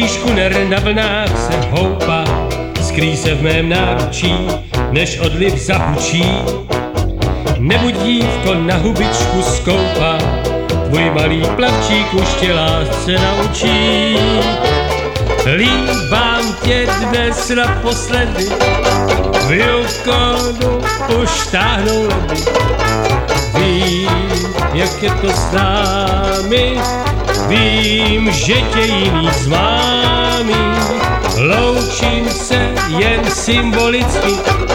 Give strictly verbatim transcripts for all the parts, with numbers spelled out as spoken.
Když škuner na vlnách se houpá, skrý se v mém náručí, než odliv zahučí. Nebuď dívko, na hubičku skoupá, tvůj malý plavčík už tě lásce naučí. Líbám tě dnes naposledy, v Yukonu už táhnou ledy. Vím, jak je to s námi, vím, že tě jiný zmámí. Loučím se jen symbolicky,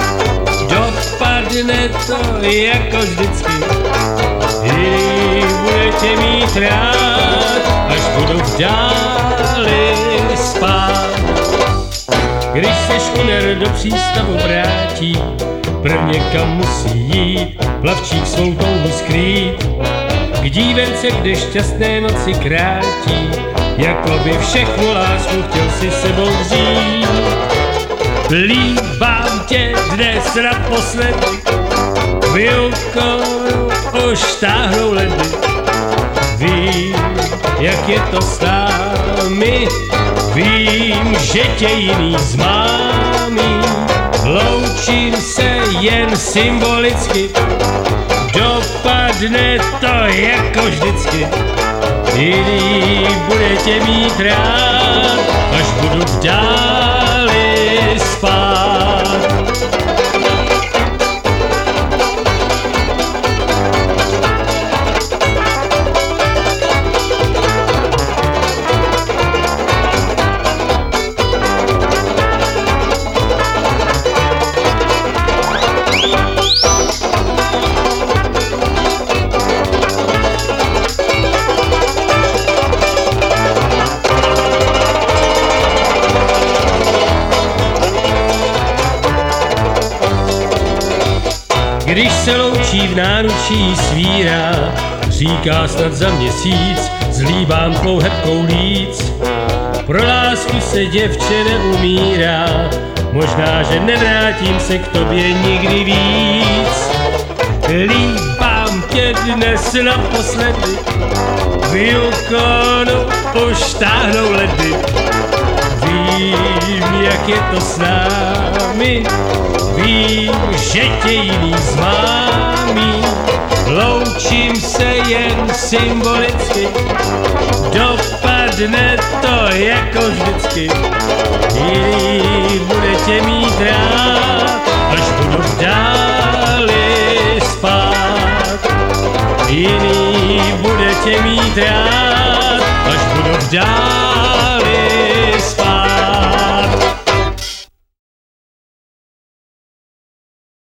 dopadne to jako vždycky. Jiný bude tě mít rád, až budu v dáli spát. Když se škuner do přístavu vrátí, prvně kam musí jít, plavčík svou touhu skrýt. K dívence, kde šťastné noci krátí, jako by všechnu lásku chtěl si sebou vzít. Líbám tě dnes naposledy, v Yukonu už táhnou ledy. Vím, jak je to s námi, vím, že tě jiný zmámí. Loučím se jen symbolicky, dopadne to jako vždycky. Jiný bude tě mít rád, až budu v dáli spát. Když se loučí v náručí svírá, říká snad za měsíc, zlíbám tvou hebkou líc. Pro lásku se děvče neumírá, možná, že nevrátím se k tobě nikdy víc. Líbám tě dnes naposledy, v Yukonu už táhnou ledy. Vím, jak je to s námi, vím, že tě jiný zmámí. Loučím se jen symbolicky, dopadne to jako vždycky. Jiný bude tě mít rád, až budu v dáli spát. Jiný bude tě mít rád, až budu v dáli